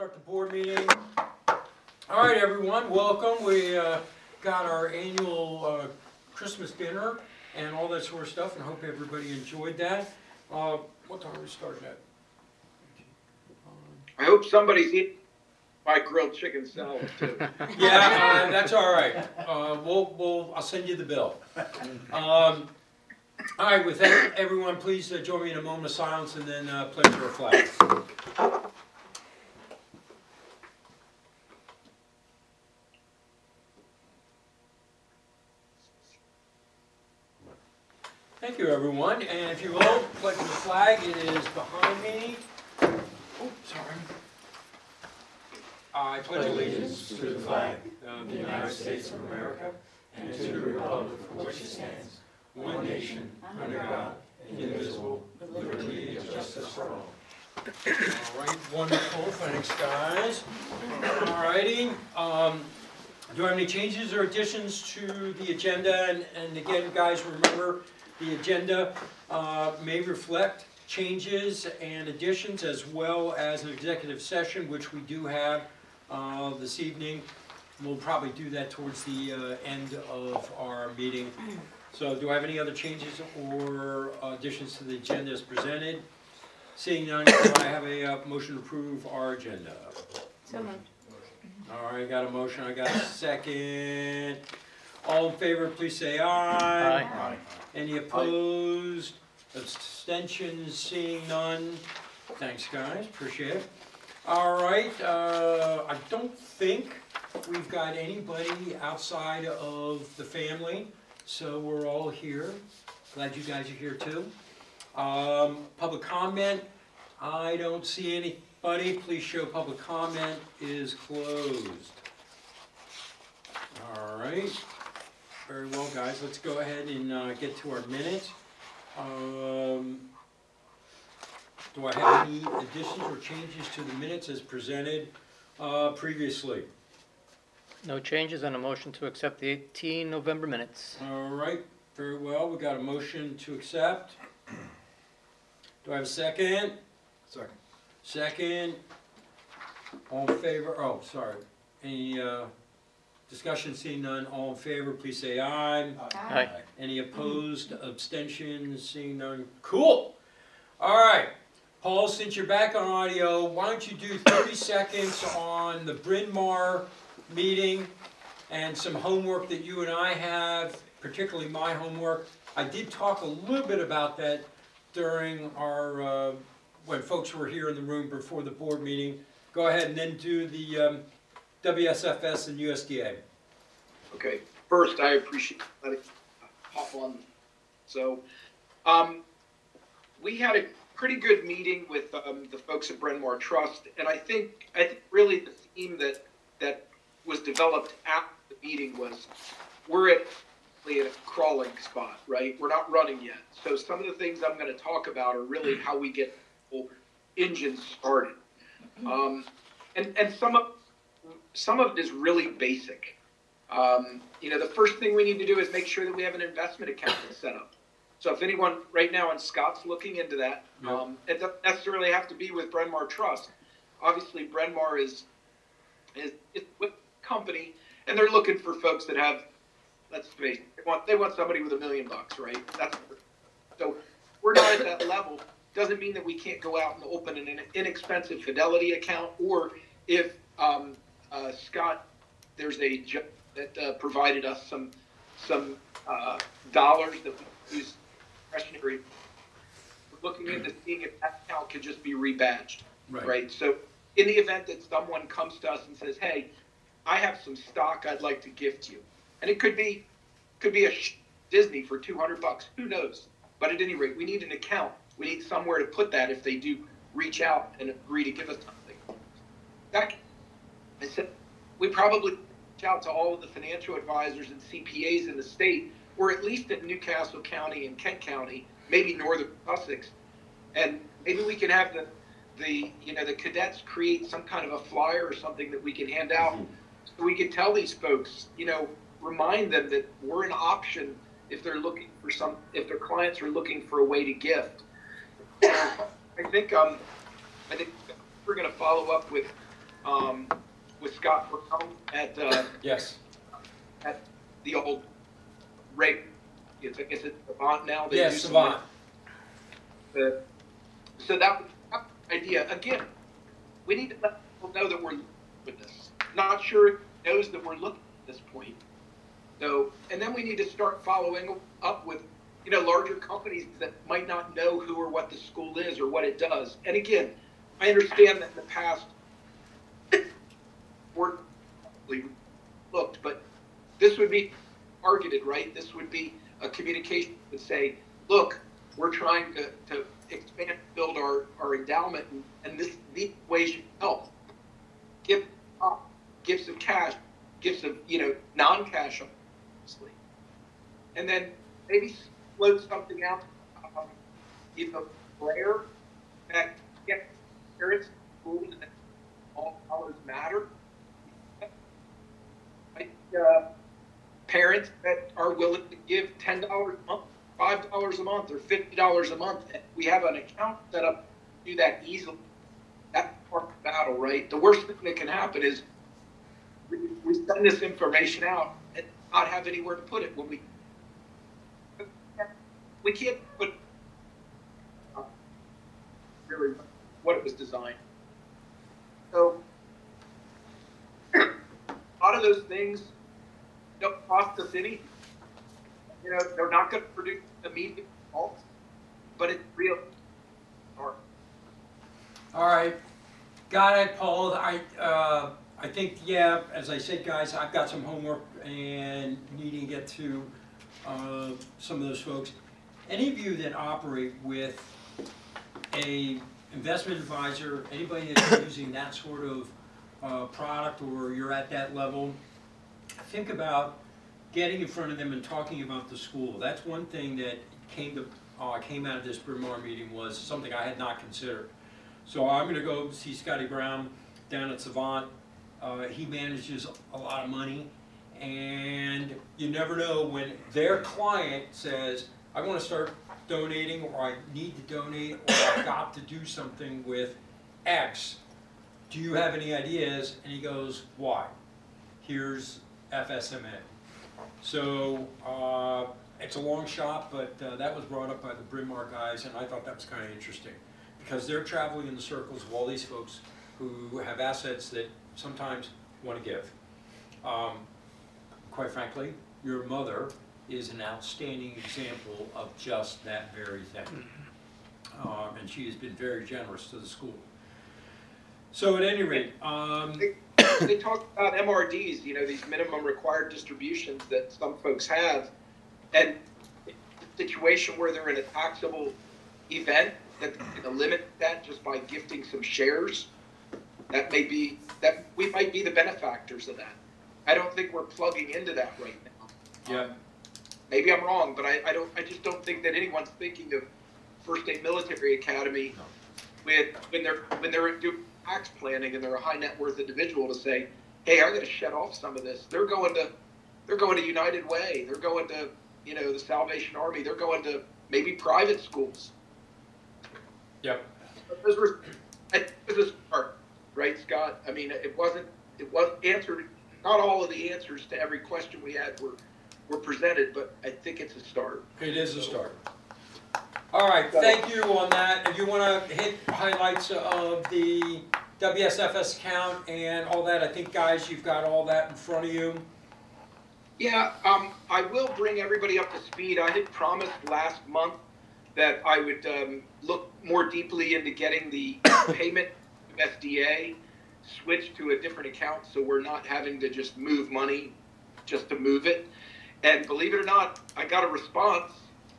Start the board meeting. All right, everyone, welcome. We got our annual Christmas dinner and all that sort of stuff, and hope everybody enjoyed that. What time are we starting at? I hope somebody's eating my grilled chicken salad too. Yeah, that's all right. I'll send you the bill. All right, with that, everyone, please join me in a moment of silence and then pledge your flag. Thank you, everyone. And if you will, pledge the flag. It is behind me. Oh, sorry. I pledge allegiance to the flag of the United States of America and to the republic for which it stands, one nation, under God, indivisible, with liberty and justice for all. All right, wonderful. Thanks, guys. All righty. Do I have any changes or additions to the agenda? And again, guys, remember, the agenda may reflect changes and additions as well as an executive session, which we do have this evening. We'll probably do that towards the end of our meeting. So do I have any other changes or additions to the agenda as presented? Seeing none, do I have a motion to approve our agenda? So moved. All right, got a motion, I got a second. All in favor, please say aye. Aye. Any opposed? Abstentions? Seeing none? Thanks, guys. Appreciate it. All right. I don't think we've got anybody outside of the family, so we're all here. Glad you guys are here too. Public comment. I don't see anybody. Please show public comment is closed. All right. Very well, guys. Let's go ahead and get to our minutes. Do I have any additions or changes to the minutes as presented previously? No changes and a motion to accept the 18 November minutes. All right. Very well. We got a motion to accept. Do I have a second? Second. Second. All in favor? Oh, sorry. Any discussion? Seeing none. All in favor, please say aye. Aye. Any opposed? Abstentions? Seeing none. Cool. All right. Paul, since you're back on audio, why don't you do 30 seconds on the Bryn Mawr meeting and some homework that you and I have, particularly my homework. I did talk a little bit about that during our, when folks were here in the room before the board meeting. Go ahead and then do the WSFS and USDA. Okay. First, I appreciate letting me hop on. So, we had a pretty good meeting with the folks at Bryn Mawr Trust, and I think really the theme that was developed after the meeting was we're at a crawling spot, right? We're not running yet. So some of the things I'm going to talk about are really how we get engines started, and some of it is really basic. The first thing we need to do is make sure that we have an investment account set up. So if anyone right now in Scott's looking into that, it doesn't necessarily have to be with Bryn Mawr Trust. Obviously, Bryn Mawr is with a company, and they're looking for folks that have, let's face it, they want somebody with $1 million, right? So we're not at that level. Doesn't mean that we can't go out and open an inexpensive Fidelity account, or if Scott, there's a judge that provided us some dollars that we use discretionary. We're looking into seeing if that account could just be rebadged, right? So in the event that someone comes to us and says, "Hey, I have some stock I'd like to gift you," and it could be a Disney for $200. Who knows? But at any rate, we need an account. We need somewhere to put that if they do reach out and agree to give us something. I said we probably reach out to all of the financial advisors and CPAs in the state, or at least in Newcastle County and Kent County, maybe northern Sussex, and maybe we can have the cadets create some kind of a flyer or something that we can hand out, so we can tell these folks, remind them that we're an option if they're looking for if their clients are looking for a way to gift. I think we're going to follow up with with Scott Brown at Yes. at the old rate. Is it Savant now? They Yes, do some- Savant. So that was the idea. Again, we need to let people know that we're looking with this. Not sure it knows that we're looking at this point. So, and then we need to start following up with, larger companies that might not know who or what the school is or what it does. And again, I understand that in the past, we're looked, but this would be targeted, right? This would be a communication that would say, look, we're trying to expand, build our endowment, and these ways you can help. Give some cash, give some, non-cash, obviously. And then maybe float something out, player that gets parents in school and all dollars matter. Parents that are willing to give $10 a month, $5 a month, or $50 a month. We have an account set up to do that easily. That's part of the battle, right? The worst thing that can happen is we send this information out and not have anywhere to put it. When we can't put really what it was designed. So a lot of those things don't cost us anything. They're not going to produce immediate results, but it's real art. All right, got it, Paul. I think, yeah, as I said, guys, I've got some homework and needing to get to some of those folks. Any of you that operate with a investment advisor, anybody that's using that sort of product, or you're at that level, think about getting in front of them and talking about the school. That's one thing that came out of this Bryn Mawr meeting, was something I had not considered. So I'm going to go see Scotty Brown down at Savant. He manages a lot of money, and you never know when their client says, I want to start donating, or I need to donate, or I've got to do something with X. Do you have any ideas? And he goes, why? Here's FSMA. So it's a long shot, but that was brought up by the Bryn Mawr guys, and I thought that was kind of interesting, because they're traveling in the circles of all these folks who have assets that sometimes want to give. Quite frankly, your mother is an outstanding example of just that very thing. And she has been very generous to the school. So at any rate, they talk about MRDs, these minimum required distributions that some folks have, and a situation where they're in a taxable event that they're going to limit that just by gifting some shares. That we might be the benefactors of that. I don't think we're plugging into that right now. yeah. Maybe I'm wrong, but I just don't think that anyone's thinking of First Aid Military Academy when they're doing tax planning and they're a high net worth individual to say, hey, I got to shed off some of this. They're going to United Way. They're going to the Salvation Army. They're going to maybe private schools. Yep. Those were a start, right, Scott? I mean, it was answered. Not all of the answers to every question we had were presented, but I think it's a start. It is a start. All right, thank you on that. If you want to hit highlights of the WSFS account and all that, I think, guys, you've got all that in front of you. Yeah, I will bring everybody up to speed. I had promised last month that I would look more deeply into getting the payment of SDA switched to a different account, so we're not having to just move money just to move it. And believe it or not, I got a response.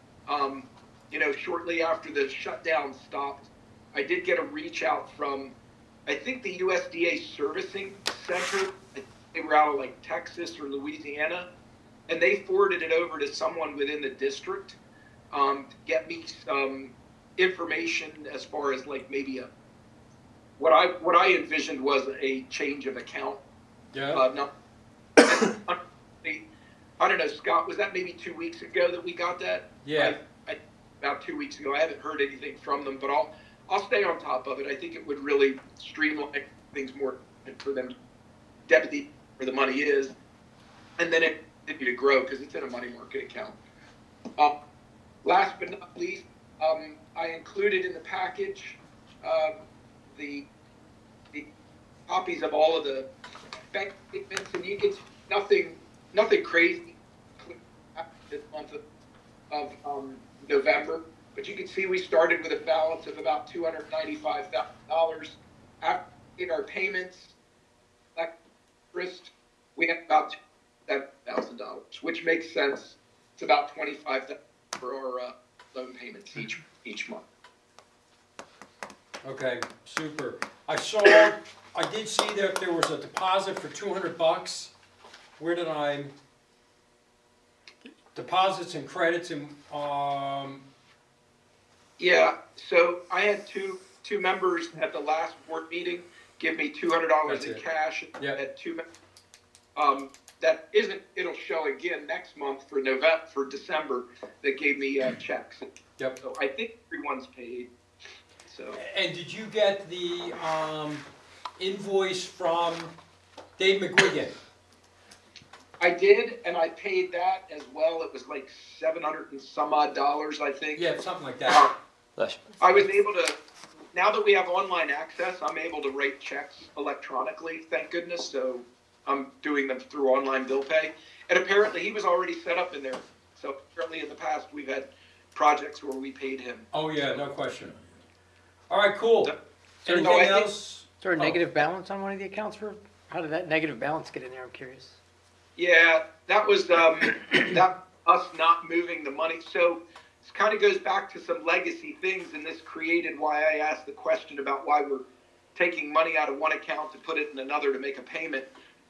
Shortly after the shutdown stopped, I did get a reach out from, I think, the USDA Servicing Center. They were out of like Texas or Louisiana, and they forwarded it over to someone within the district to get me some information as far as like maybe what I envisioned was a change of account. Yeah. I don't know, Scott, was that maybe 2 weeks ago that we got that? Yeah. About 2 weeks ago. I haven't heard anything from them, but I'll stay on top of it. I think it would really streamline things more for them to debit where the money is, and then it continue to grow because it's in a money market account. Last but not least, I included in the package the copies of all of the bank statements, and you get nothing crazy this month of November, but you can see we started with a balance of about $295,000. After in our payments, interest, we have about $7,000, which makes sense. It's about $25,000 for our loan payments each month. Okay, super. I did see that there was a deposit for $200. Where did I, deposits and credits and, Yeah, so I had two members at the last board meeting give me $200 in cash. Yep. At two that isn't, it'll show again next month for December, that gave me checks. Yep. So I think everyone's paid. So. And did you get the invoice from Dave McGuigan? I did, and I paid that as well. It was like $700 and some odd, I think. Yeah, something like that. I was able to, now that we have online access, I'm able to write checks electronically, thank goodness. So I'm doing them through online bill pay. And apparently he was already set up in there. So apparently in the past we've had projects where we paid him. Oh yeah, no question. All right, cool. So, Anything no, I think- else? Is there a negative balance on one of the accounts how did that negative balance get in there? I'm curious. Yeah, that was that us not moving the money. So it kind of goes back to some legacy things, and this created why I asked the question about why we're taking money out of one account to put it in another to make a payment.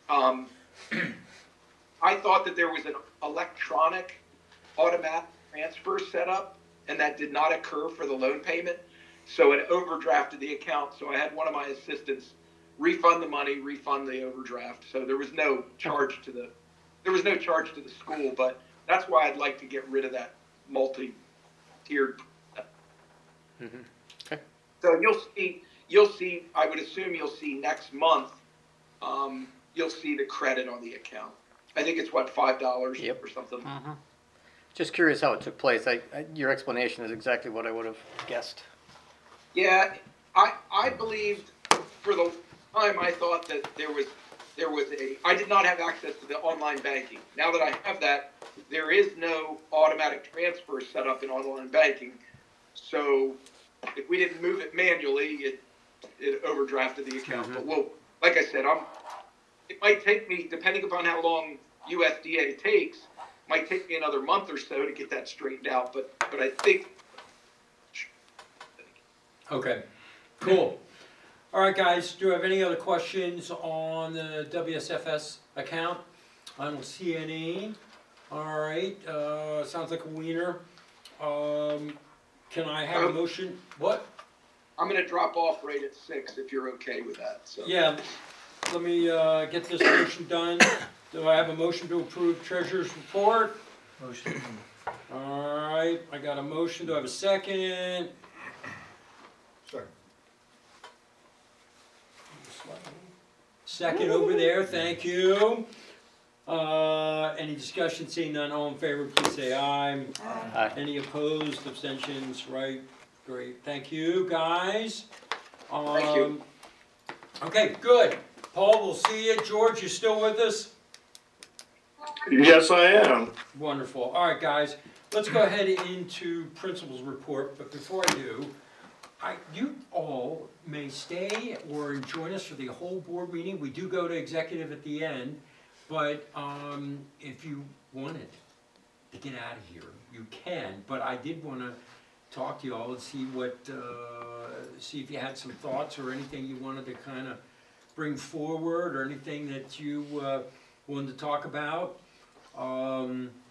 I thought that there was an electronic automatic transfer set up, and that did not occur for the loan payment. So it overdrafted the account. So I had one of my assistants refund the money, refund the overdraft. So there was no charge to the school, but that's why I'd like to get rid of that multi-tiered. Mm-hmm. Okay. So you'll see, I would assume you'll see next month, you'll see the credit on the account. I think it's what, $5 Yep. or something. Mm-hmm. Just curious how it took place. Your explanation is exactly what I would have guessed. Yeah, I believed for the time I thought that I did not have access to the online banking. Now that I have that, there is no automatic transfer set up in online banking. So if we didn't move it manually, it overdrafted the account. Mm-hmm. But like I said, it might take me, depending upon how long USDA takes, might take me another month or so to get that straightened out. But I think. Okay, cool. All right, guys, do you have any other questions on the WSFS account? I don't see any. All right, sounds like a wiener. Can I have a motion? What? I'm going to drop off right at 6 if you're okay with that. So. Yeah, let me get this motion done. Do I have a motion to approve treasurer's report? Motion. All right, I got a motion. Do I have a second? Sorry. Second over there, thank you. Any discussion, seeing none, all in favor, please say aye. Aye. Any opposed, abstentions, right, great, thank you, guys. Thank you. Okay, good. Paul, we'll see you. George, you still with us? Yes, I am. Wonderful. All right, guys, let's go ahead into principal's report, but before I do, you all may stay or join us for the whole board meeting. We do go to executive at the end, but if you wanted to get out of here, you can. But I did want to talk to you all and see see if you had some thoughts or anything you wanted to kind of bring forward or anything that you wanted to talk about. I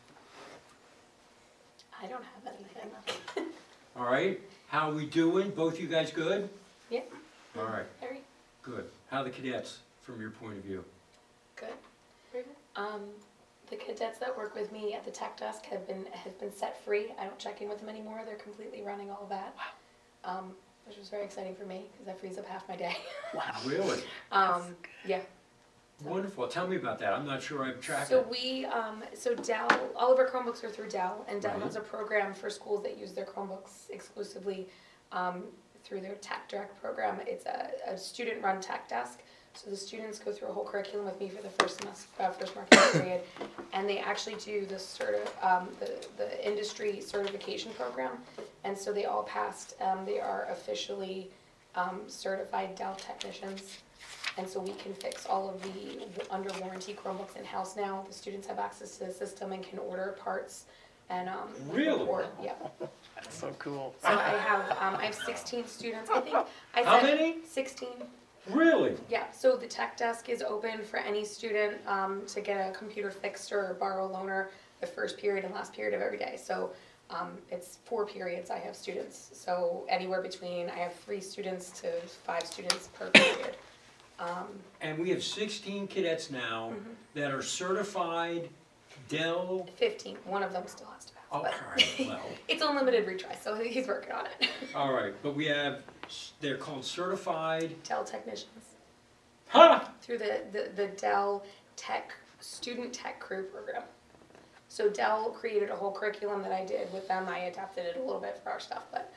don't have anything. All right. How we doing? Both you guys good? Yeah. All right. Very Good. How are the cadets from your point of view? good. The cadets that work with me at the tech desk have been set free. I don't check in with them anymore. They're completely running all that. which was very exciting for me because that frees up half my day. Really? Yeah. Wonderful. Tell me about that. I'm not sure I've tracked So it. so Dell, all of our Chromebooks are through Dell, and Dell Right. has a program for schools that use their Chromebooks exclusively through their Tech Direct program. It's a student-run tech desk. So the students go through a whole curriculum with me for the first marketing period, and they actually do the industry certification program, and so they all passed. They are officially certified Dell technicians, and so we can fix all of the under warranty Chromebooks in house now. The students have access to the system and can order parts and Really? report. Yeah. That's so cool. So I have 16 students. I think I How said many? 16. Really? Yeah, so the tech desk is open for any student to get a computer fixed or borrow a loaner the first period and last period of every day. So it's 4 periods I have students. So anywhere between, I have 3 students to 5 students per period. And we have 16 cadets now that are certified Dell. 15, one of them still has to pass. Oh, all But right, well, it's unlimited retry, so he's working on it. all right, but we have, they're called certified, Dell technicians ha! through the Dell Tech Student Tech Crew program. So Dell created a whole curriculum that I did with them. I adapted it a little bit for our stuff, but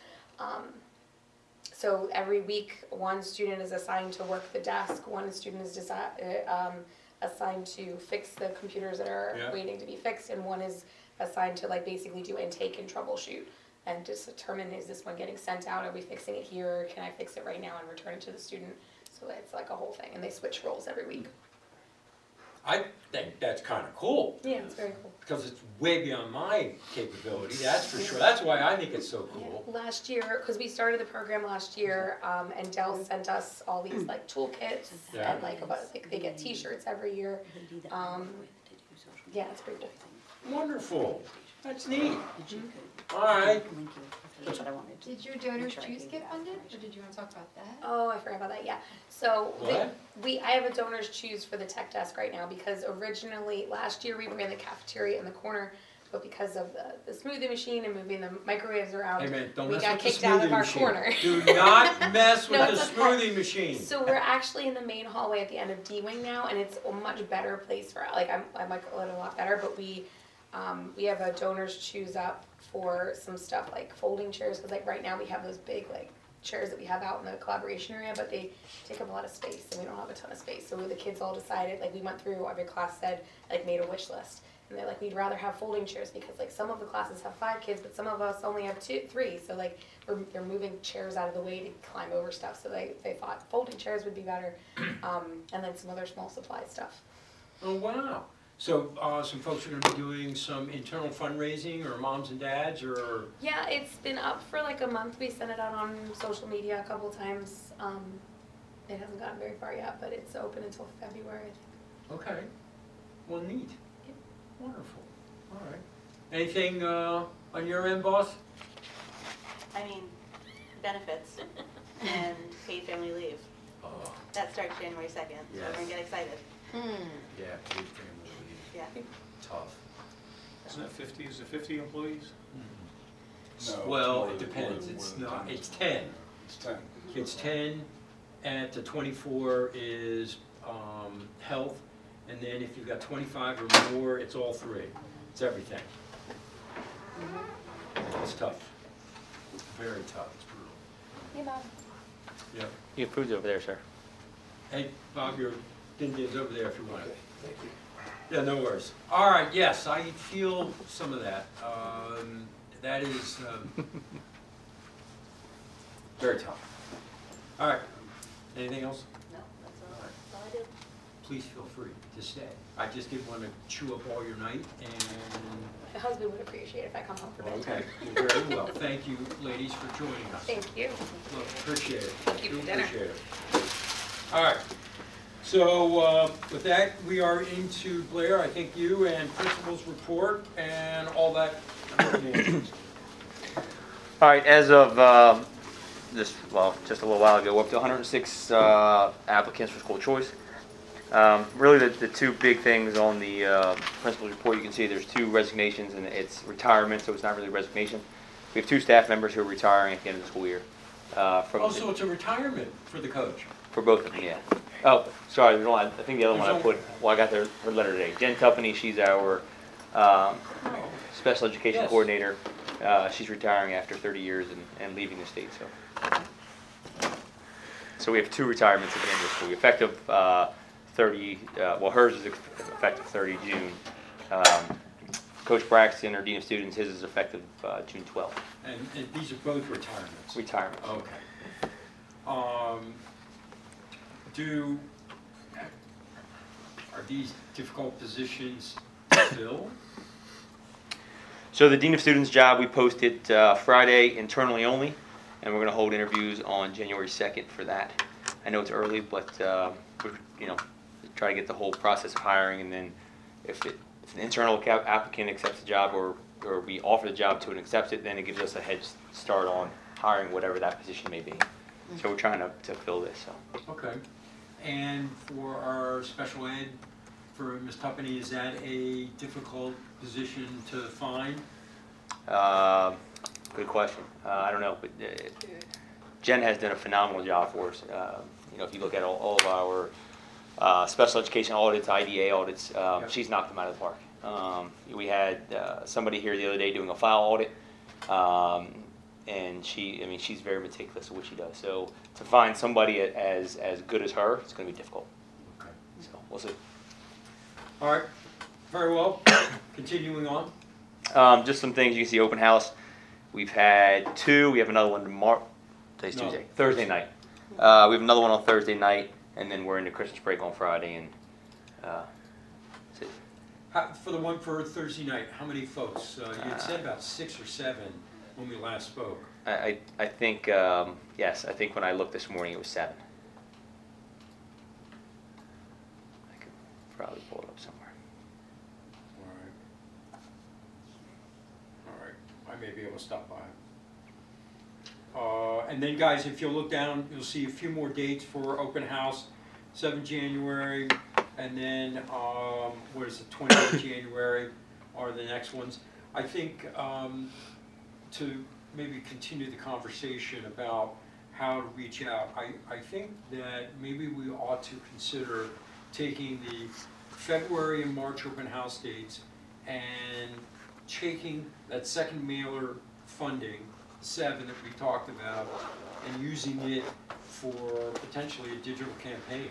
so every week one student is assigned to work the desk, one student is assigned to fix the computers that are Yeah. waiting to be fixed, and one is assigned to like basically do intake and troubleshoot and just determine, is this one getting sent out, are we fixing it here, can I fix it right now and return it to the student? So it's like a whole thing, and they switch roles every week. I think that's kind of cool, Yeah, it's very cool. because it's way beyond my capability, that's for sure. That's why I think it's so cool. Last year, because we started the program last year, and Dell sent us all these like toolkits Yeah. and like they get T-shirts every year. Yeah, it's pretty cool. Wonderful, that's neat. All right, Did your donors choose get funded, or did you want to talk about that? Oh, I forgot about that. Yeah. So What? I have a donors choose for the tech desk right now because originally last year we ran the cafeteria in the corner, but because of the smoothie machine and moving the microwaves around, hey man, don't we mess got with the kicked out of smoothie our machine. corner. Do not mess with No, the it's okay. smoothie machine. So we're actually in the main hallway at the end of D wing now, and it's a much better place for like I like it a lot better. But we have a donors choose up for some stuff like folding chairs, because like right now we have those big like chairs that we have out in the collaboration area, but they take up a lot of space and we don't have a ton of space. So the kids all decided, like we went through, every class said, like made a wish list. And they're like, we'd rather have folding chairs because like some of the classes have 5 kids, but some of us only have 2, 3. So like they're moving chairs out of the way to climb over stuff. So they thought folding chairs would be better. And then some other small supply stuff. Oh, wow. So some folks are going to be doing some internal fundraising, or moms and dads, or Yeah, it's been up for like a month. We sent it out on social media a couple times. It hasn't gotten very far yet, but it's open until February, I think. okay. Well, neat. Yep. Wonderful. All right. Anything on your end, boss? I mean, benefits and paid family leave. Oh, That starts January 2nd, so Yes. everyone get excited. yeah, paid family leave. Yeah. Tough. Isn't that 50, is it 50 employees? No, Well, it's it more depends. than- It's more than not. 10. It's 10. It's 10. It's 10. At the 24 is health, and then if you've got 25 or more, it's all 3. It's everything. It's tough. Very tough. It's brutal. Hey, Mom. Yep. You have food over there, sir. Hey, Bob, your Indian's over there if you want it. Thank you. Yeah, no worries. All right, yes, I feel some of that. That is very tough. All right, anything else? No, that's all I do. Please feel free to stay. I just didn't want to chew up all your night, and My husband would appreciate it if I come home for bedtime. okay, you're very well. Thank you, ladies, for joining us. Thank you. Look, appreciate it. Thank you Do for dinner. appreciate it. All right. So with that, we are into Blair. I think you and principal's report and all that. All right, as of just a little while ago, we're up to 106 applicants for school choice. Really, the 2 big things on the principal's report, you can see there's 2 resignations, and it's retirement, so it's not really resignation. We have 2 staff members who are retiring at the end of the school year. from Oh, so it's a retirement for the coach. for both of them, yeah. Oh, sorry, I think the other one I put, well, I got her letter today. Jen Tuppeny, she's our special education Yes. coordinator. She's retiring after 30 years and leaving the state, so. So we have 2 retirements at the end of the school year, effective 30, well, hers is effective 30 June. Coach Braxton, our dean of students, his is effective June 12th. And these are both retirements? Retirement. Okay. Are these difficult positions to fill? So the dean of students job, we posted Friday internally only, and we're going to hold interviews on January 2nd for that. I know it's early, but we're, try to get the whole process of hiring, and then if an internal applicant accepts the job or we offer the job to and accepts it, then it gives us a head start on hiring whatever that position may be. So we're trying to fill this. So. Okay. And for our special ed, for Ms. Tuppeny, is that a difficult position to find? Good question. I don't know, but Jen has done a phenomenal job for us. If you look at all of our special education audits, IDA audits, she's knocked them out of the park. We had somebody here the other day doing a file audit, and she's very meticulous at what she does. So to find somebody as good as her, it's going to be difficult. Okay. So we'll see. All right. Very well. Continuing on. Just some things you can see. Open house. We've had 2. We have another one tomorrow. Today's Tuesday. Thursday night. We have another one on Thursday night, and then we're into Christmas break on Friday. And that's it. For the one for Thursday night, how many folks? You had said about 6 or 7 when we last spoke. I think yes. I think when I looked this morning, it was 7. I could probably pull it up somewhere. All right. I may be able to stop by. And then, guys, if you'll look down, you'll see a few more dates for open house. 7 January, and then, 28th January are the next ones. I think to maybe continue the conversation about how to reach out, I think that maybe we ought to consider taking the February and March open house dates and taking that second mailer funding, 7 that we talked about, and using it for potentially a digital campaign.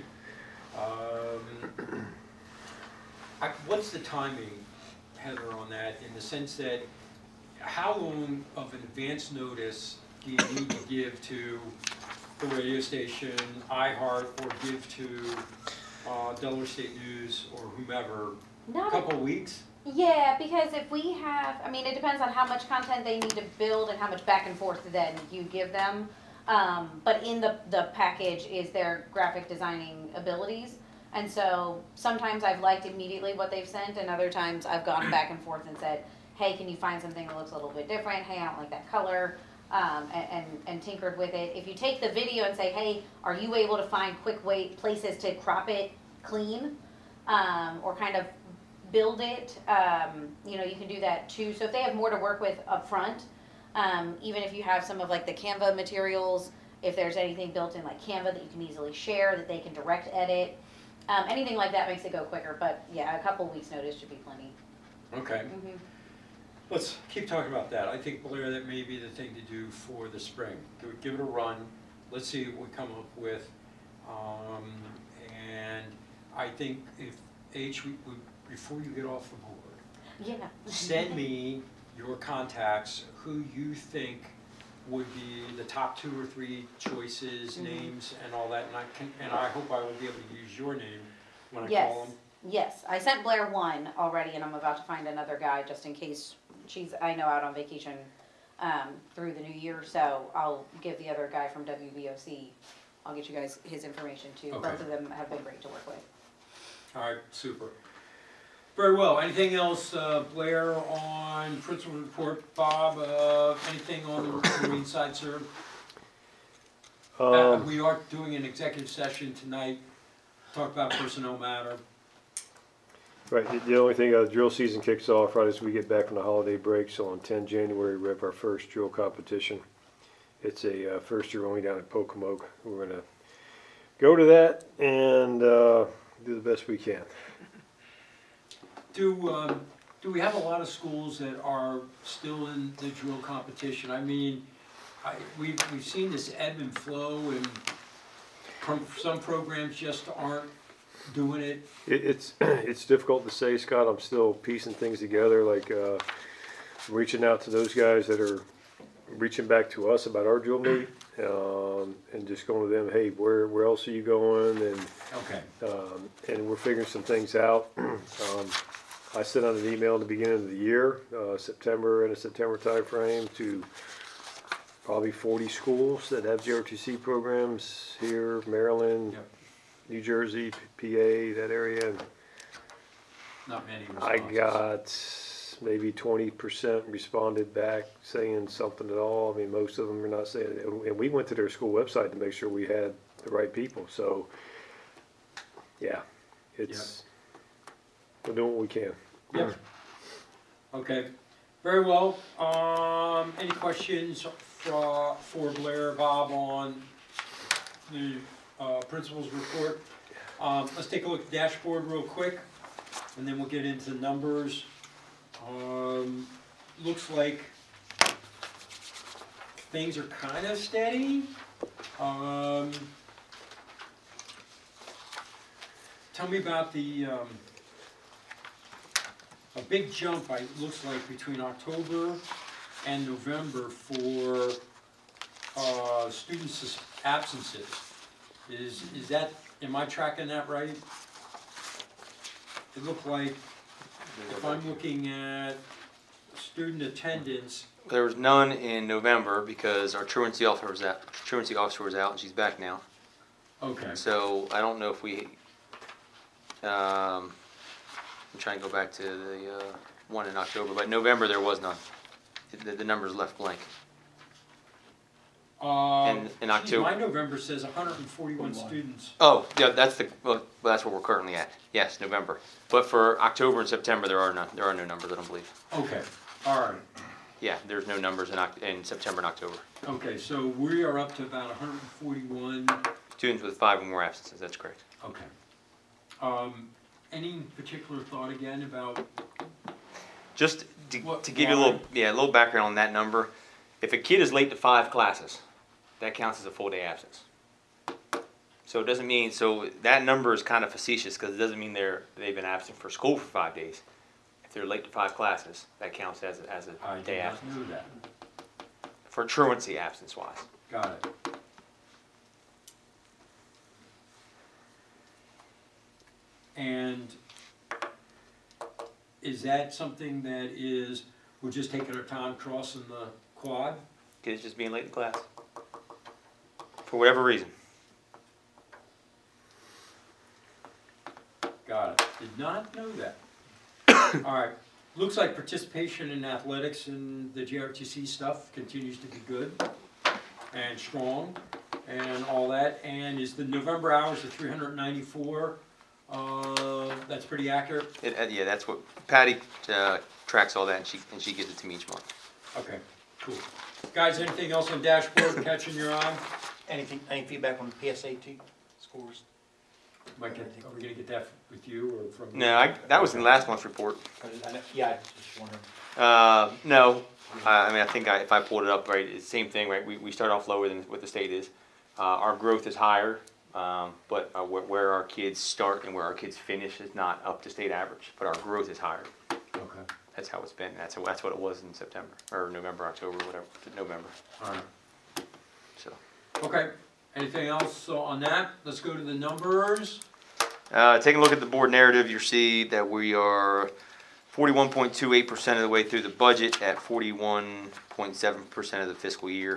What's the timing, Heather, on that, in the sense that how long of an advance notice do you need to give to the radio station, iHeart, or give to Delaware State News or whomever? A couple of weeks? Yeah, because if we have, it depends on how much content they need to build and how much back and forth then you give them. But in the package is their graphic designing abilities. And so sometimes I've liked immediately what they've sent, and other times I've gone back and forth and said, hey, can you find something that looks a little bit different? Hey, I don't like that color, and tinkered with it. If you take the video and say, hey, are you able to find quick places to crop it clean, or kind of build it, you can do that too. So if they have more to work with up front, even if you have some of like the Canva materials, if there's anything built in like Canva that you can easily share, that they can direct edit, anything like that makes it go quicker. But yeah, a couple weeks notice should be plenty. Okay. Mm-hmm. Let's keep talking about that. I think, Blair, that may be the thing to do for the spring. Give it a run. Let's see what we come up with. And I think if before you get off the board, Yeah. send me your contacts, who you think would be the top 2 or 3 choices, names, and all that. And I hope I will be able to use your name when I call them. Yes, I sent Blair one already, and I'm about to find another guy just in case she's, I know, out on vacation through the new year. So I'll give the other guy from WBOC, I'll get you guys his information too. Okay. Both of them have been great to work with. All right, super. Very well. Anything else, Blair, on principal report? Bob, anything on the Marine side, sir? We are doing an executive session tonight, talk about personnel matter. Right, the only thing, drill season kicks off right as we get back from the holiday break, so on 10 January we have our first drill competition. It's a first year only down at Pocomoke. We're gonna go to that and do the best we can. Do we have a lot of schools that are still in the drill competition? I mean, we've seen this ebb and flow, and some programs just aren't doing it. It's difficult to say, Scott. I'm still piecing things together, like reaching out to those guys that are reaching back to us about our drill meet, and just going to them, hey, where else are you going? And Okay. and we're figuring some things out. I sent out an email at the beginning of the year, September, in a September timeframe, to probably 40 schools that have JROTC programs here, Maryland, Yep. New Jersey, PA, that area. And Not many I responses. got maybe 20% responded back saying something at all. I mean, most of them are not saying it. And we went to their school website to make sure we had the right people. So, yeah, we're doing what we can. Yep. Okay, very well. Any questions for Blair, Bob, on the principal's report? Let's take a look at the dashboard real quick, and then we'll get into numbers. Looks like things are kind of steady. Tell me about the a big jump, looks like, between October and November for students' absences. Is that, am I tracking that right? It looked like, if I'm looking at student attendance. There was none in November because our truancy officer was out, and she's back now. Okay. So I don't know if we. I'm trying to go back to the one in October, but November there was none. The numbers left blank. In October. My November says 141 students. Oh, yeah, that's that's what we're currently at. Yes, November. But for October and September, there are no numbers. I don't believe. Okay. All right. Yeah, there's no numbers in September and October. Okay, so we are up to about 141. Students with 5 or more absences. That's correct. Okay. Any particular thought again about? Just to give you a little background on that number. If a kid is late to 5 classes, that counts as a full day absence. So it doesn't mean, so that number is kind of facetious because it doesn't mean they've been absent for school for 5 days. If they're late to 5 classes, that counts as a day absence. I did not know that. For truancy absence wise. Got it. And is that something that we're just taking our time crossing the quad? Kids just being late to class. For whatever reason. Got it. Did not know that. All right. Looks like participation in athletics and the JRTC stuff continues to be good and strong and all that. And is the November hours of 394? That's pretty accurate. Yeah, that's what Patty tracks all that, and she gives it to me each month. Okay, cool. Guys, anything else on dashboard catching your eye? Any feedback on the PSAT scores? Are we gonna get that with you or from? No, that was in last month's report. Yeah, I was just wondering. No, I mean I think if I pulled it up right, it's the same thing, right? We start off lower than what the state is. Our growth is higher, but where our kids start and where our kids finish is not up to state average. But our growth is higher. Okay. That's how it's been. That's what it was in September or November, October, whatever. November. All right. So. Okay. Anything else on that? Let's go to the numbers. Taking a look at the board narrative, you'll see that we are 41.28% of the way through the budget at 41.7% of the fiscal year.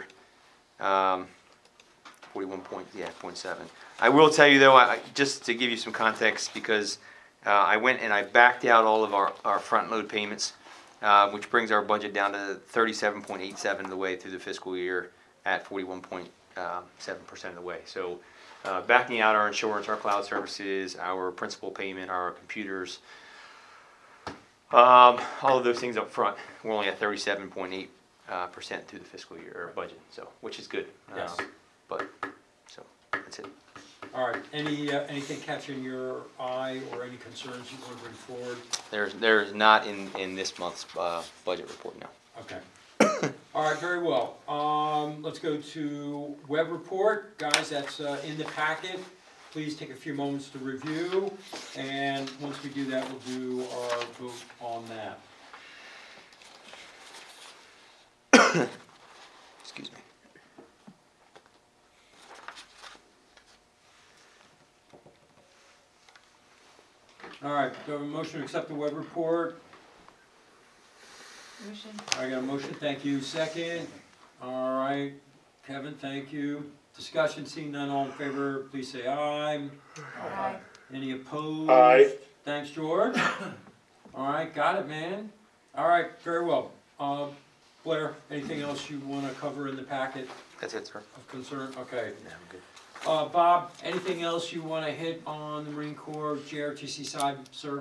0.7. I will tell you though, just to give you some context, because I went and I backed out all of our front load payments, which brings our budget down to 37.87 of the way through the fiscal year at 41.7% of the way. So backing out our insurance, our cloud services, our principal payment, our computers, all of those things up front, we're only at 37.8 percent through the fiscal year or budget, so, which is good. Yes. But, so, that's it. All right, anything catching your eye or any concerns you want to bring forward? There's not in this month's budget report now. Okay. All right, very well. Let's go to web report. Guys, that's in the packet. Please take a few moments to review, and once we do that, we'll do our vote on that. Excuse me. All right, do I have a motion to accept the web report? Motion. I got a motion, thank you. Second. All right, Kevin, thank you. Discussion, seeing none, all in favor, please say aye. Aye. Any opposed? Aye. Thanks, George. All right, got it, man. All right, very well. Blair, anything else you want to cover in the packet That's it, sir. of concern? Okay. Yeah, I'm good. Bob, anything else you want to hit on the Marine Corps JRTC side, sir?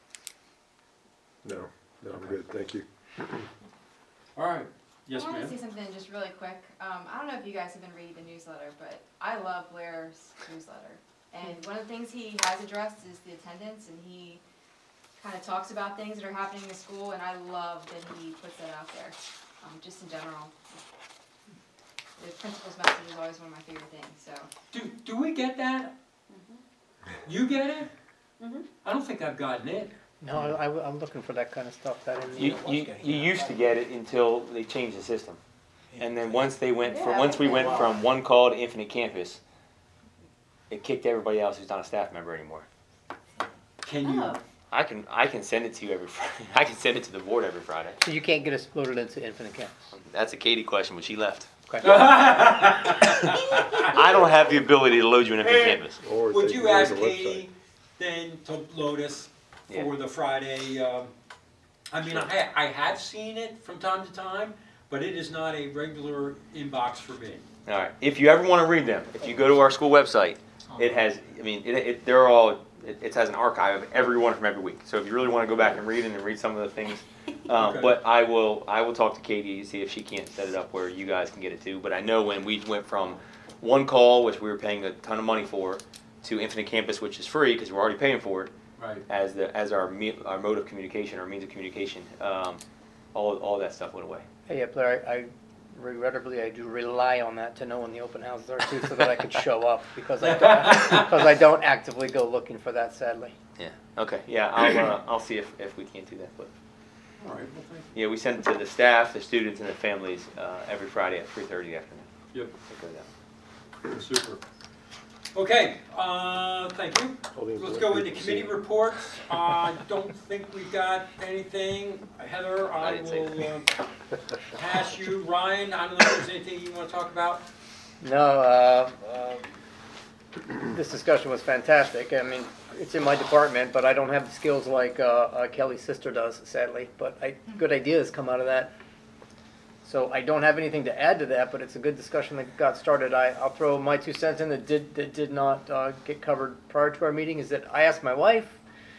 No, I'm good, thank you. All right. Yes, I want to ma'am. say something just really quick. I don't know if you guys have been reading the newsletter, but I love Blair's newsletter. And one of the things he has addressed is the attendance, and he kind of talks about things that are happening in school, and I love that he puts that out there, just in general. The principal's message is always one of my favorite things, so. Do we get that? You get it? Mhm. I don't think I've gotten it. No, I'm looking for that kind of stuff, that in You used to get it until they changed the system. And then once we went from one call to Infinite Campus, it kicked everybody else who's not a staff member anymore. Can you? Oh. I can send it to you every Friday. I can send it to the board every Friday. So you can't get us loaded into Infinite Campus? That's a Katie question, but she left. Okay. I don't have the ability to load you in Infinite Campus. Or Would take you it as ask a website. Katie then to load us Yeah. for the Friday? I mean, I have seen it from time to time, but it is not a regular inbox for me. All right. If you ever want to read them, if you go to our school website, it has. I mean, they're all. It has an archive of every one from every week. So if you really want to go back and read it and read some of the things, Okay. but I will talk to Katie to see if she can't set it up where you guys can get it too. But I know when we went from one call, which we were paying a ton of money for, to Infinite Campus, which is free because we're already paying for it, Right. as our mode of communication, our means of communication, all that stuff went away. Hey, yeah, Blair, I regrettably, I do rely on that to know when the open houses are too, so that I could show up, because I don't actively go looking for that, sadly. Yeah. Okay. Yeah. I'll see if we can't do that. But All right, well, thank yeah, we send it to the staff, the students, and the families every Friday at 3:30 afternoon. you. It goes out. Yep, super. Okay, thank you. All the Let's go into important committee people reports. I don't think we've got anything. Heather, I I didn't say will pass you. Ryan, I don't know if there's anything you want to talk about? No, this discussion was fantastic. I mean, it's in my department, but I don't have the skills like Kelly's sister does, sadly. But good ideas come out of that. So I don't have anything to add to that, but it's a good discussion that got started. I'll throw my 2 cents in that did not get covered prior to our meeting, is that I asked my wife.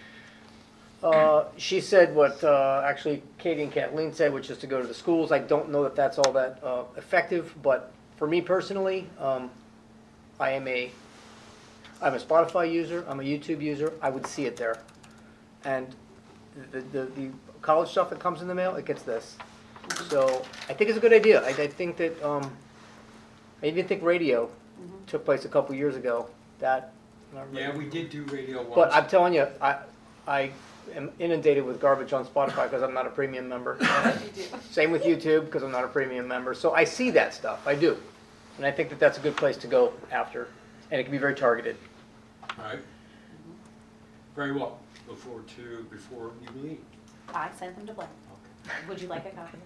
She said what actually Katie and Kathleen said, which is to go to the schools. I don't know that that's all that effective, but for me personally, I'm a Spotify user, I'm a YouTube user, I would see it there. And the college stuff that comes in the mail, it gets this. So I think it's a good idea. I think that, I even think radio took place a couple years ago. Yeah, we did do radio once. But I'm telling you, I am inundated with garbage on Spotify because I'm not a premium member. Same with YouTube because I'm not a premium member. So I see that stuff, I do. And I think that that's a good place to go after. And it can be very targeted. All right. Very well. Look forward to before you leave. I sent them to Blair. Would you like a copy?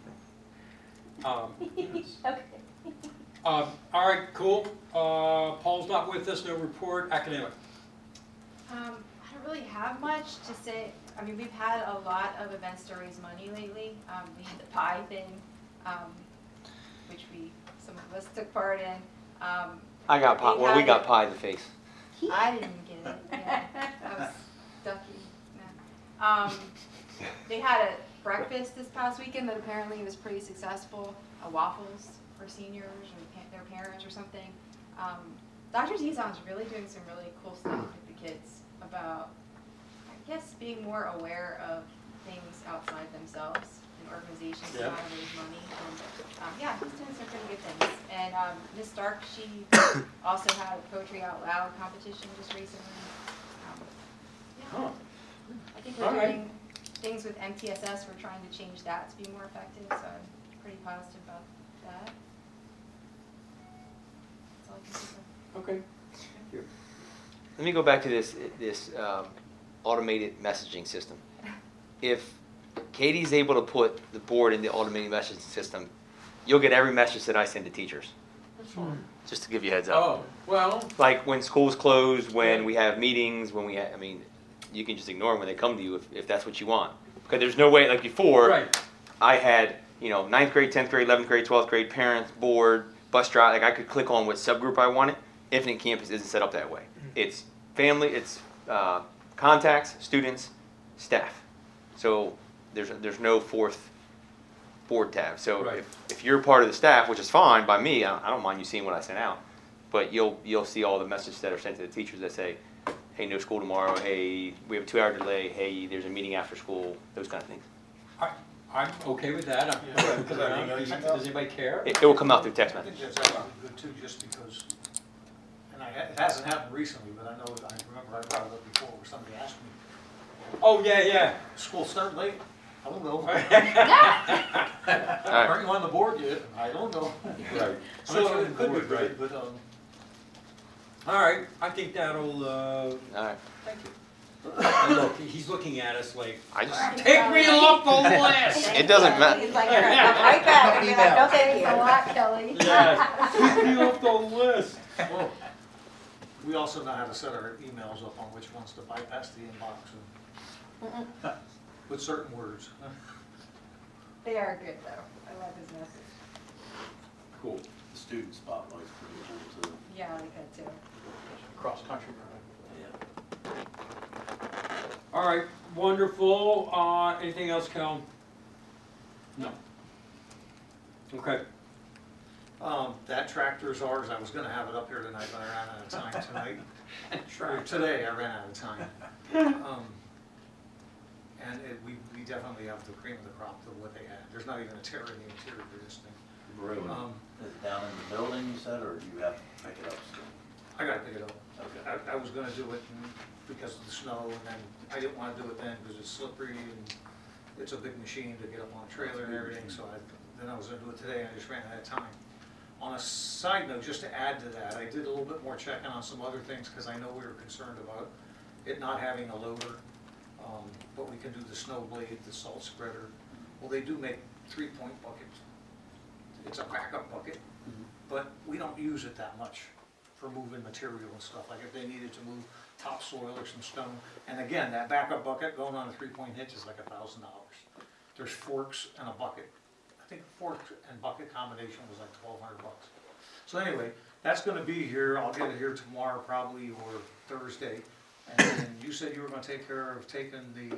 Yes. Okay. All right, cool. Paul's not with us, no report. Academic. I don't really have much to say. I mean, we've had a lot of events to raise money lately. We had the pie thing, which some of us took part in. I got pie. Well, we got pie in the face. I didn't get it. Yeah, I was ducky. No. They had breakfast this past weekend that apparently was pretty successful. Waffles for seniors or their parents or something. Dr. Zizon's really doing some really cool stuff with the kids about, I guess, being more aware of things outside themselves and organizations and how to raise money. And, yeah, he's doing some pretty good things. And Miss Stark, she also had a Poetry Out Loud competition just recently. Yeah. I think we're doing things with MTSS. We're trying to change that to be more effective, so I'm pretty positive about that. That's all I can think of. Okay. Let me go back to this automated messaging system. If Katie's able to put the board in the automated messaging system, you'll get every message that I send to teachers. Just to give you a heads up. Oh, well. Like when schools close, when we have meetings, when we have, I mean, you can just ignore them when they come to you if that's what you want. Because there's no way, like before, Right. I had, 9th grade, 10th grade, 11th grade, 12th grade, parents, board, bus drive, like I could click on what subgroup I wanted. Infinite Campus isn't set up that way. It's family, it's contacts, students, staff. So there's no fourth board tab. So Right. if you're part of the staff, which is fine by me, I don't mind you seeing what I sent out. But you'll see all the messages that are sent to the teachers that say, hey, no school tomorrow, hey, we have a 2-hour delay, hey, there's a meeting after school, those kind of things. I'm okay with that. Does anybody care? It will come out through text I message. think that's actually good too, just because, and it hasn't happened recently, but I remember I brought it up before where somebody asked me, Oh, yeah. school start late? I don't know. All right. Aren't you on the board yet? I don't know. Right. So it could be Right. good, but, All right, I think that'll, All right. thank you. And look, he's looking at us like, I just, take me off the list! it doesn't matter. He's like, right back. You're like, no, thank you. Thanks a lot, Kelly. Yeah, take me off the list. well, we also know how to set our emails up on which ones to bypass the inbox and with certain words. They are good, though. I love his message. Cool. The student spotlight's pretty cool too. Yeah, I like that, too. Cross-country ride. All right, wonderful. Anything else, Cal? No. Okay. That tractor's ours. I was gonna have it up here tonight, but I ran out of time tonight. Or today, I ran out of time. And we definitely have the cream of the crop of what they had. There's not even a tear in the interior of this thing. Really? Is it down in the building, you said, or do you have to pick it up still? I gotta pick it up. Okay. I was gonna do it because of the snow, and then I didn't wanna do it then because it's slippery and it's a big machine to get up on a trailer and everything, so then I was gonna do it today and I just ran out of time. On a side note, just to add to that, I did a little bit more checking on some other things because I know we were concerned about it not having a loader, but we can do the snow blade, the salt spreader. Well, they do make 3-point buckets. It's a backup bucket, but we don't use it that much for moving material and stuff. Like if they needed to move topsoil or some stone. And again, that backup bucket going on a 3-point hitch is like $1,000. There's forks and a bucket. I think fork and bucket combination was like $1,200. So anyway, that's gonna be here. I'll get it here tomorrow probably or Thursday. And you said you were gonna take care of taking the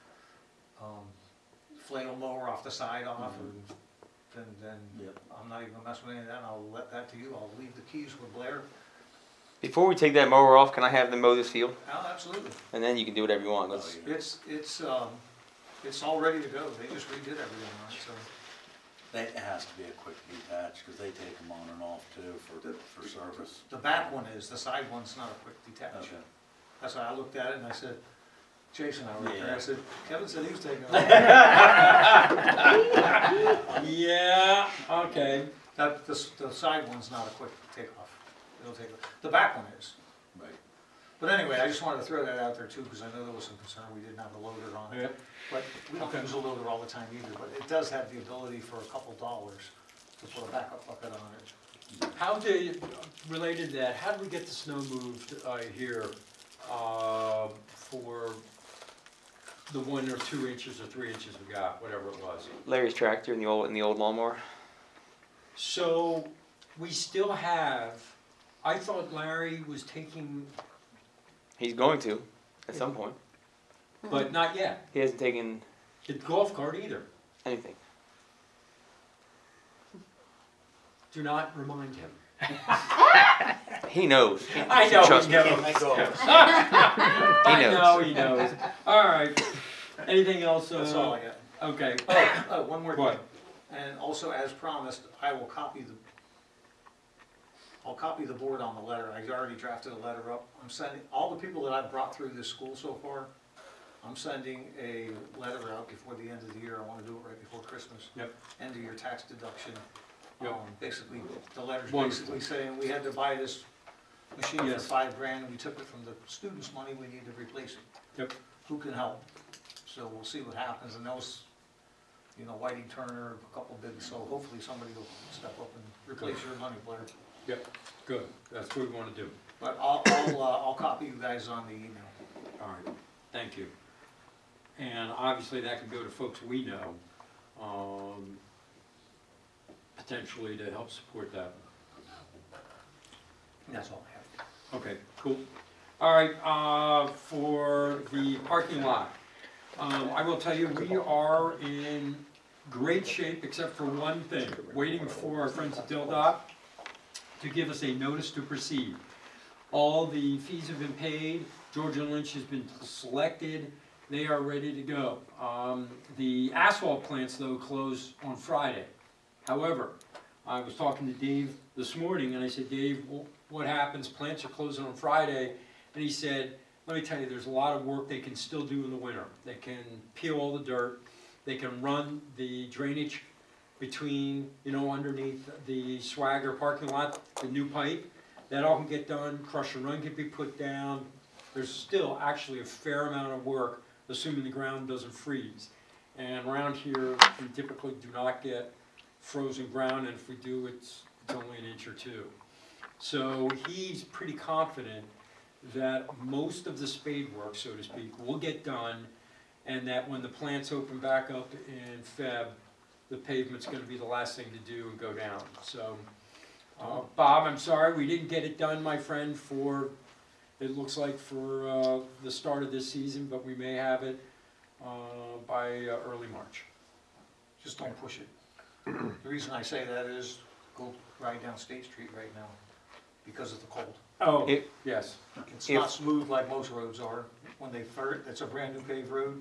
flail mower off the side off, and then Yep. I'm not even gonna mess with any of that, and I'll let that to you. I'll leave the keys with Blair. Before we take that mower off, can I have them mow this field? Oh, absolutely. And then you can do whatever you want. Let's, It's all ready to go. They just redid everything on it, so. It has to be a quick detach, because they take them on and off too for service. The back one is, the side one's not a quick detach. Okay. That's why I looked at it and I said, Jason, I looked there, I Yeah. said, Kevin said he was taking it. Yeah, okay. The side one's not a quick takeoff. It'll take, the back one is. Right. But anyway, I just wanted to throw that out there too, because I know there was some concern we didn't have a loader on it. Yeah. But we don't use a loader all the time either, but it does have the ability for a couple dollars to put a backup bucket on it. How did, related to that, how did we get the snow moved here for the 1 or 2 inches or 3 inches we got, whatever it was? Larry's tractor in the old lawnmower. So we still have, I thought Larry was taking, He's going to at some point. but not yet. He hasn't taken. Get the golf cart either. Anything. Do not remind him. He knows. I know Trust he me. knows. He I knows. know he knows. All right. Anything else? That's all I got. Okay. Oh, one more What? thing. And also, as promised, I'll copy the board on the letter. I already drafted a letter up. I'm sending, all the people that I've brought through this school so far, I'm sending a letter out before the end of the year. I wanna do it right before Christmas. Yep. End of year tax deduction. Yep. Basically, the letter's Wonderful. basically saying, we had to buy this machine for Yes. $5,000, and we took it from the students' money, we need to replace it. Yep. Who can help? So we'll see what happens, and those, you know, Whiting Turner, a couple big, so hopefully somebody will step up and replace your money, Blair. Yep. Good. That's what we want to do. But I'll copy you guys on the email. All right. Thank you. And obviously that could go to folks we know, potentially to help support that. And that's all I have. Okay, cool. All right, for the parking lot, I will tell you, we are in great shape except for one thing, waiting for our friends at DelDOT to give us a notice to proceed. All the fees have been paid, Georgia Lynch has been selected, they are ready to go. The asphalt plants though close on Friday. However, I was talking to Dave this morning and I said, Dave, what happens, plants are closing on Friday? And he said, let me tell you, there's a lot of work they can still do in the winter. They can peel all the dirt, they can run the drainage between, you know, underneath the Swagger parking lot, the new pipe. That all can get done, crush and run can be put down. There's still actually a fair amount of work, assuming the ground doesn't freeze. And around here, we typically do not get frozen ground, and if we do, it's only an inch or two. So he's pretty confident that most of the spade work, so to speak, will get done, and that when the plants open back up in Feb, the pavement's gonna be the last thing to do and go down. So, Bob, I'm sorry, we didn't get it done, my friend, for, it looks like for the start of this season, but we may have it by early March. Just don't push it. The reason I say that is, go ride down State Street right now, because of the cold. Oh, yes. It's not smooth like most roads are. When they first, it's a brand new paved road,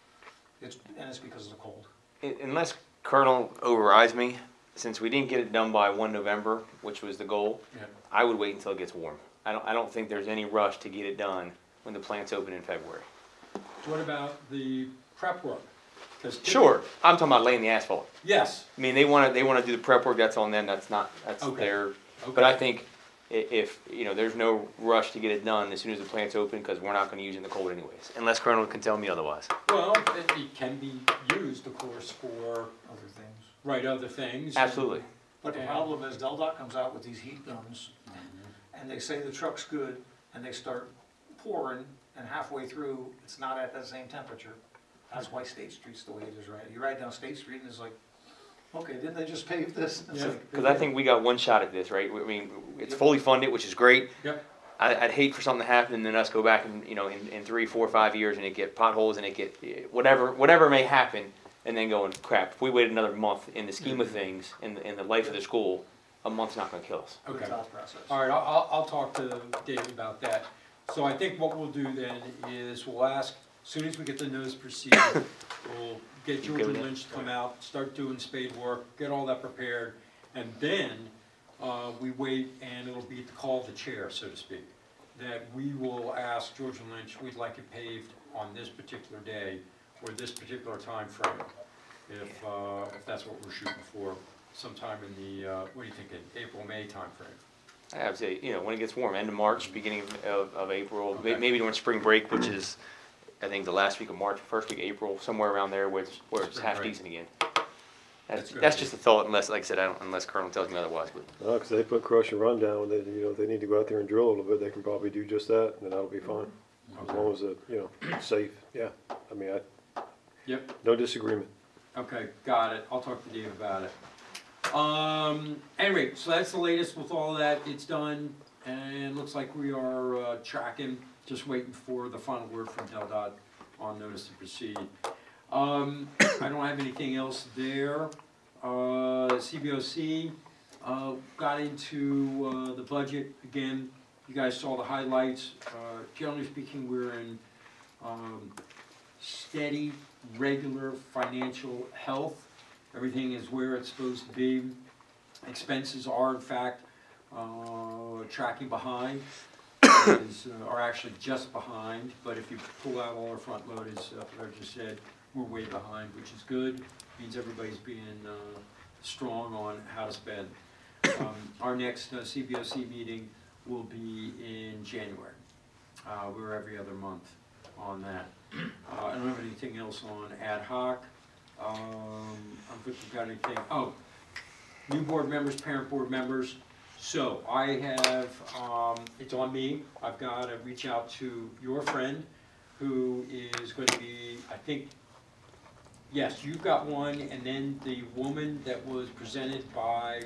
and it's because of the cold. Unless Colonel overrides me, since we didn't get it done by 1 November, which was the goal, Yeah. I would wait until it gets warm. I don't think there's any rush to get it done when the plants open in February. What about the prep work? 'Cause Sure, I'm talking about laying the asphalt. Yes. I mean, they wanna do the prep work, that's on them, that's Okay. their, Okay. but I think if, you know, there's no rush to get it done as soon as the plant's open, because we're not gonna use it in the cold anyways, unless Colonel can tell me otherwise. Well, it can be used, of course, for Other things. other things. Absolutely. But the And- problem is, DelDOT comes out with these heat guns, and they say the truck's good, and they start pouring, and halfway through, it's not at that same temperature. That's why State Street's the way it is, right? You ride down State Street, and it's like, okay, didn't they just pave this? It's Yeah. like, Because I think we got one shot at this, right? I mean, it's fully funded, which is great. Yep. I'd hate for something to happen and then us go back and, you know, in 3, 4, 5 years and it get potholes and it get, whatever may happen, and then going, crap, if we wait another month, in the scheme of things, in the life of the school, a month's not gonna kill us. Okay. thought process. All right, I'll talk to Dave about that. So I think what we'll do then is we'll ask, as soon as we get the notice to proceed, we'll get You Georgia good with that? Lynch to come out, start doing spade work, get all that prepared, and then we wait, and it'll be at the call of the chair, so to speak, that we will ask Georgia Lynch, we'd like it paved on this particular day or this particular time frame, if that's what we're shooting for, sometime in the, what are you thinking, April, May timeframe? I would say, you know, when it gets warm, end of March, beginning of April, Okay. maybe during spring break, which is, I think, the last week of March, first week of April, somewhere around there where it's Spring half break. decent again. That's good. That's just a thought, unless, like I said, unless Colonel tells me otherwise, but. No, because they put crush and run down, they, you know, if they need to go out there and drill a little bit, they can probably do just that, and then that'll be fine. As Okay. long as it, you know, safe, yeah. I mean, Yep, no disagreement. okay, got it, I'll talk to Dave about it. Anyway, so that's the latest with all that, it's done, and looks like we are tracking, just waiting for the final word from DelDOT on notice to proceed. I don't have anything else there. CBOC, got into, the budget again. You guys saw the highlights. Generally speaking, we're in, steady, regular financial health. Everything is where it's supposed to be. Expenses are in fact, tracking behind. Are actually just behind, but if you pull out all our front load, as I just said, we're way behind, which is good. Means everybody's being strong on how to spend. Our next CBOC meeting will be in January. We're every other month on that. I don't have anything else on ad hoc. I don't think we've got anything. Oh, new board members, parent board members. So I have, it's on me. I've got to reach out to your friend who is going to be, I think, yes, you've got one, and then the woman that was presented by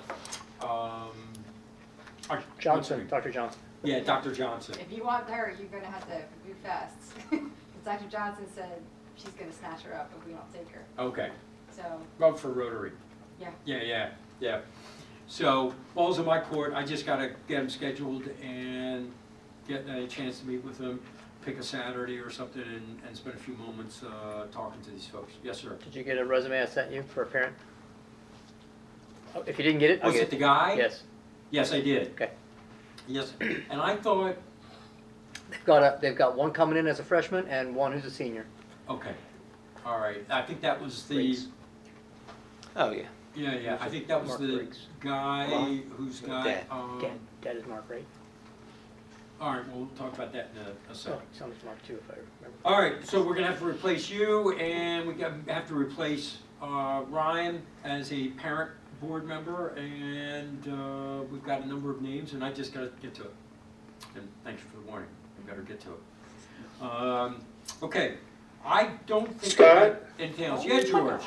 Johnson, Dr. Johnson. Yeah, Dr. Johnson. If you want her, you're gonna have to move fast. Because Dr. Johnson said she's gonna snatch her up if we don't take her. Okay. So, Well, for Rotary. yeah. Yeah. So, ball's in my court. I just gotta get them scheduled and get a chance to meet with them, pick a Saturday or something, and spend a few moments talking to these folks. Yes, sir. Did you get a resume I sent you for a parent? Oh, if you didn't get it, I'll Was get it the guy? Yes. Yes, I did. Okay. Yes, and I thought, They've got one coming in as a freshman and one who's a senior. okay, all right. I think that was the, Briggs. Oh, yeah. yeah, I think that was Mark the Briggs. guy who's got, Dad. Dad is Mark, right? all right, we'll talk about that in a Oh, second. sounds Mark too, if I remember. All right, so we're gonna have to replace you, and we have to replace Ryan as a parent board member, and we've got a number of names, and I just gotta get to it. And thanks for the warning, we better get to it. Okay, I don't think Scott? anything else. Yeah, George?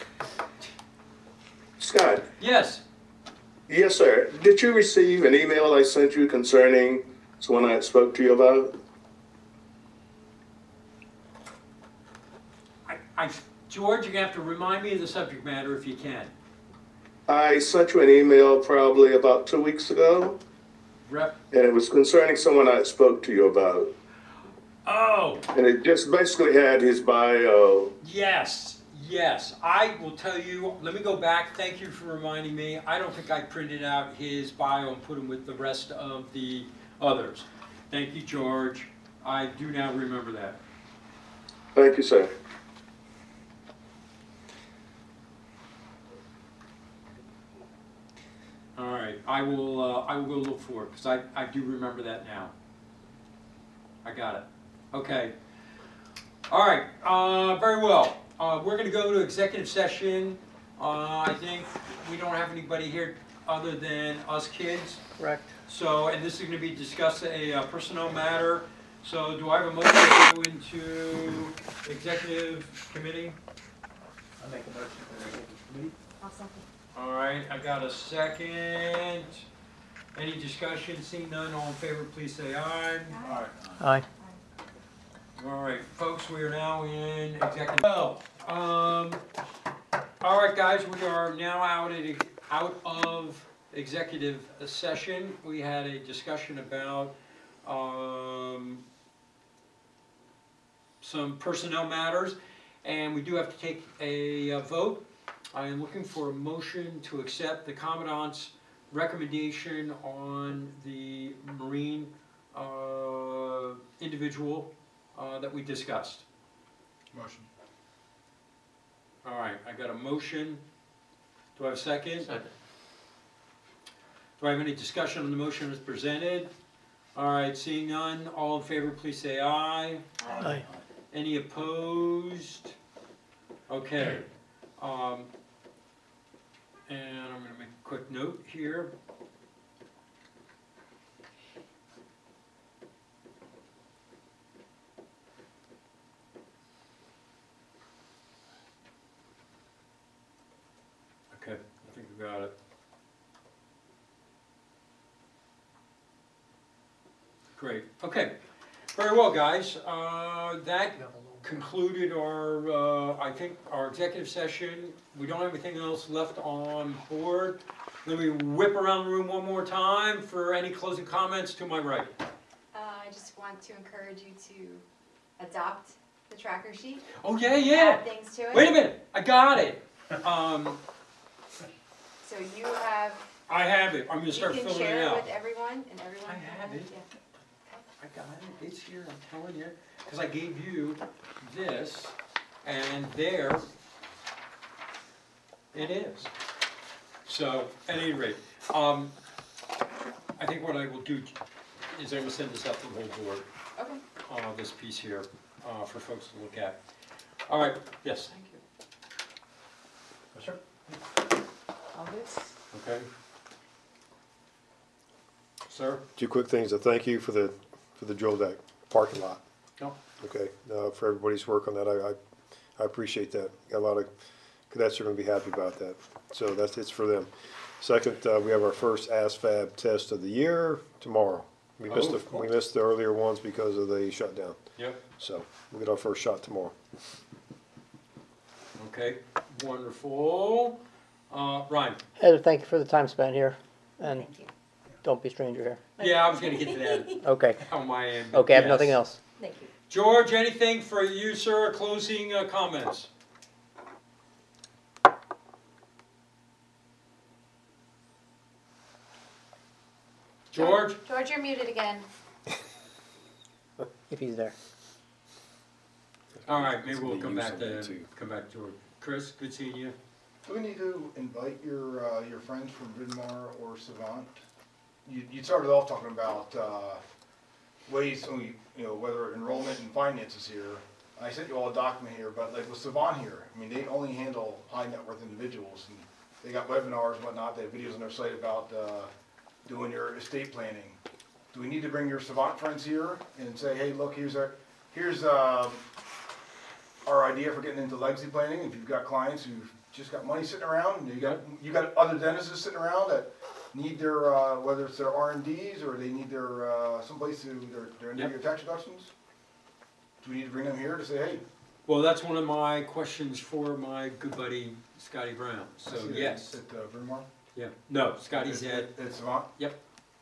Scott, Yes, yes, sir. Did you receive an email I sent you concerning someone I spoke to you about? George, you're gonna have to remind me of the subject matter if you can. I sent you an email probably about 2 weeks ago, Rep, and it was concerning someone I spoke to you about. oh, And it just basically had his bio. yes, I will tell you, let me go back, thank you for reminding me. I don't think I printed out his bio and put him with the rest of the others. Thank you, George. I do now remember that. Thank you, sir. All right, I will go look for it, because I do remember that now. I got it. Okay. All right, very well. We're gonna go to executive session. I think we don't have anybody here other than us kids. Correct. So, and this is gonna be discuss a personnel matter. So do I have a motion to go into executive committee? I'll make a motion for the executive committee. I'll second. All right, I got a second. Any discussion? Seeing none, all in favor, please say aye. Aye. All right, folks, we are now in executive. Well, all right, guys, we are now out of executive session. We had a discussion about some personnel matters, and we do have to take a vote. I am looking for a motion to accept the Commandant's recommendation on the Marine individual that we discussed. Motion. All right, I got a motion. Do I have a second? Second. Do I have any discussion on the motion as presented? All right, seeing none, all in favor, please say aye. Aye. Any opposed? Okay. And I'm going to make a quick note here. Okay, I think we got it. Great. Okay. Very well, guys. That concluded our, I think, our executive session. We don't have anything else left on board. Let me whip around the room one more time for any closing comments to my right. I just want to encourage you to adopt the tracker sheet. Oh, yeah. Add things to it. Wait a minute, I got it. So you have. I have it. I'm gonna start filling it You can share it out. with everyone, and everyone. I can have it. Yeah. I got it. It's here. I'm telling you, because I gave you this, and there it is. So, at any rate, I think what I will do is I'm gonna send this out to the whole board. Okay. This piece here, for folks to look at. All right. Yes. Thank you. Yes, sir. Okay. Sir? 2 quick things. I thank you for the drill deck parking lot. No. Okay, for everybody's work on that. I appreciate that. Got a lot of cadets are gonna be happy about that. So it's for them. Second, we have our first ASFAB test of the year tomorrow. We missed the earlier ones because of the shutdown. Yep. So we'll get our first shot tomorrow. Okay. Wonderful. Ryan? Heather, thank you for the time spent here, and Thank you. don't be a stranger here. Yeah, I was gonna get to that Okay, on my end. okay, I have yes. nothing else. Thank you. George, anything for you, sir? Closing comments? George? George, you're muted again. If he's there. All right, maybe we'll Somebody come use back to something too. George. Chris, good seeing you. Do we need to invite your friends from Bryn Mawr or Savant? You started off talking about ways, whether enrollment and finances here. I sent you all a document here, but like with Savant here, I mean, they only handle high net worth individuals, and they got webinars and whatnot. They have videos on their site about doing your estate planning. Do we need to bring your Savant friends here and say, hey, look, here's our idea for getting into legacy planning? If you've got clients who've just got money sitting around, and you got other dentists sitting around that need their whether it's their R&Ds or they need their someplace to their end of year tax deductions. Do we need to bring them here to say, hey? Well, that's one of my questions for my good buddy Scotty Brown. So I see yes. At Bryn Mawr? Yeah. No, Scotty's at. At Savant? Yep.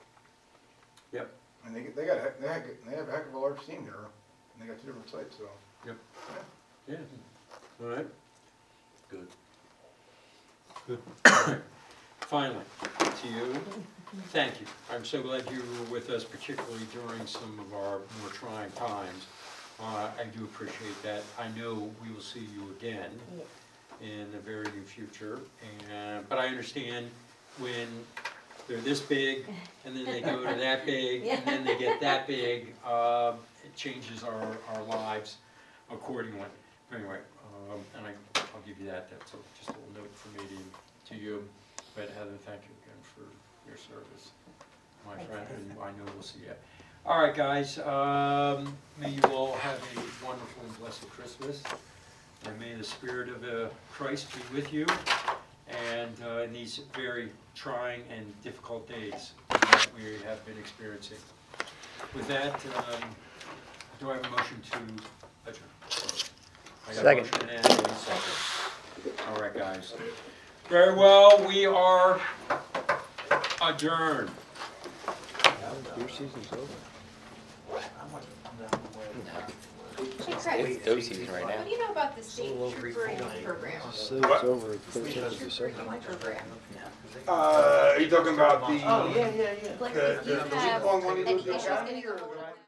Yep. And they have a heck of a large team here, and they got 2 different sites, so. Yep. Yeah. All right. Good. Good. All right. Finally, to you, thank you. I'm so glad you were with us, particularly during some of our more trying times. I do appreciate that. I know we will see you again in the very near future. But I understand when they're this big, and then they go to that big, and then they get that big, it changes our lives accordingly. Anyway, and I'll give you that. That's just a little note from me to you. But Heather, thank you again for your service, my friend, and I know we'll see you. All right, guys, may you all have a wonderful and blessed Christmas, and may the Spirit of Christ be with you, and in these very trying and difficult days that we have been experiencing. With that, do I have a motion to adjourn? I got a Second. motion and a second. All right, guys. Very well, we are adjourned. Your season's over. Hey, Chris, It's dough season right now. what do you know about the state trooper program? So it's over 13th of December. Program. Are you talking about the? Like, if you have week-long one you any looked at? issues getting a hold of